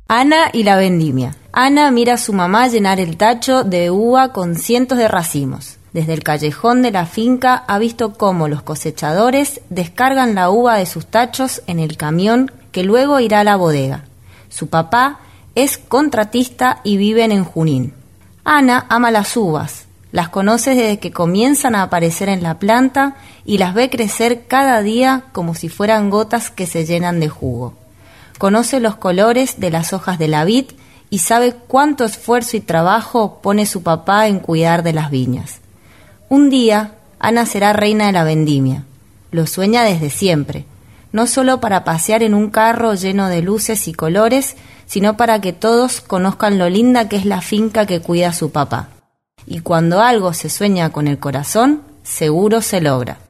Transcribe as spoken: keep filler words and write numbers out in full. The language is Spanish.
Ana y la vendimia. Ana mira a su mamá llenar el tacho de uva con cientos de racimos. Desde el callejón de la finca ha visto cómo los cosechadores descargan la uva de sus tachos en el camión que luego irá a la bodega. Su papá es contratista y viven en Junín. Ana ama las uvas, las conoce desde que comienzan a aparecer en la planta y las ve crecer cada día como si fueran gotas que se llenan de jugo. Conoce los colores de las hojas de la vid y sabe cuánto esfuerzo y trabajo pone su papá en cuidar de las viñas. Un día, Ana será reina de la vendimia. Lo sueña desde siempre, no solo para pasear en un carro lleno de luces y colores, sino para que todos conozcan lo linda que es la finca que cuida su papá. Y cuando algo se sueña con el corazón, seguro se logra.